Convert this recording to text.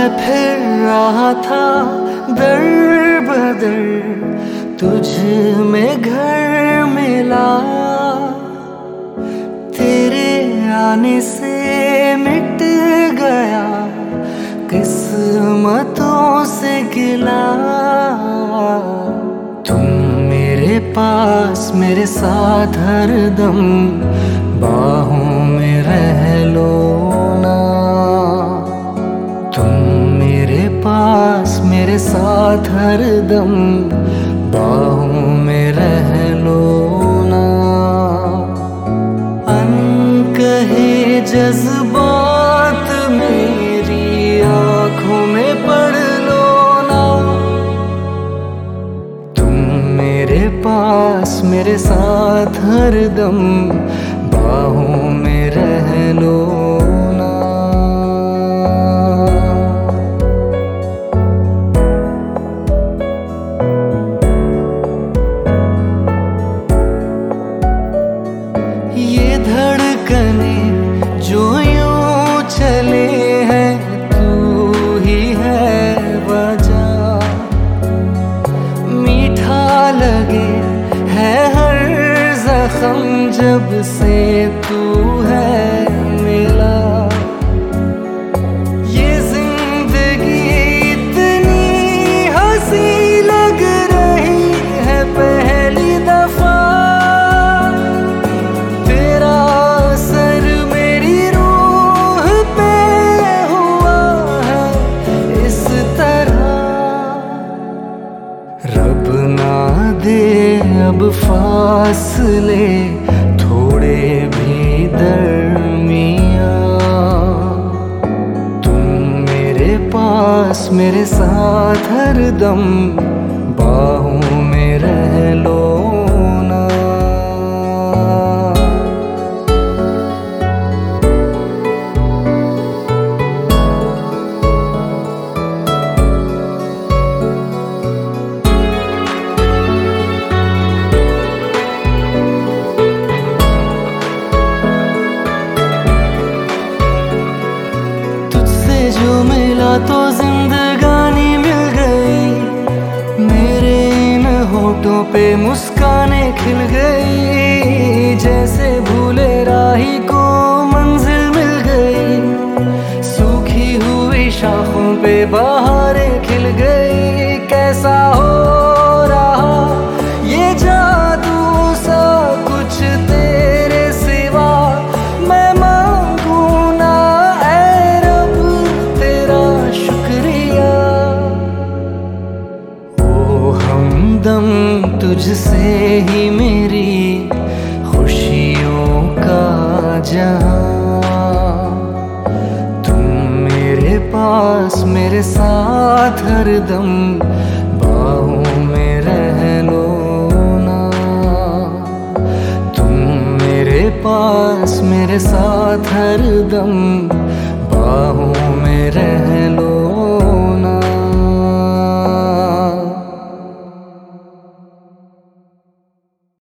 मैं फिर रहा था दर बदर, तुझ में घर मिला। तेरे आने से मिट गया किस्मतों से गिला। तुम मेरे पास मेरे साथ हरदम, बाहों में रह लो ना। तुम मेरे पास मेरे साथ हरदम, बाहों में रह लो ना। अनकहे जज्बात मेरी आँखों में पढ़ लो ना। तुम मेरे पास मेरे साथ हरदम, बाहों में रह लो ना। ये धड़कने जो यूं चले हैं, तू ही है वजह। मीठा लगे है हर जख्म जब से तू है मिला। ये जिंदगी इतनी हंसी लग रही है पहली दफा। तेरा असर मेरी रूह पे हुआ है इस तरह। रब ना दे अब फासले थोड़े भी दरमियां। तुम मेरे पास मेरे साथ हरदम, बाहों में रह लो ना। जो मिला तो जिंदगानी मिल गई। मेरे इन होठों पे मुस्कानें खिल गई। जैसे भूले राही को मंजिल मिल गई। सूखी हुई शाखों पे बहारें खिल गई। कैसा हो रहा ये जादू सा कुछ तेरे सिवा मैं मांगू ना। दम तुझसे ही मेरी खुशियों का जहां। तुम मेरे पास मेरे साथ हरदम, बाहों में रह लो ना। तुम मेरे पास मेरे साथ हरदम, बाहों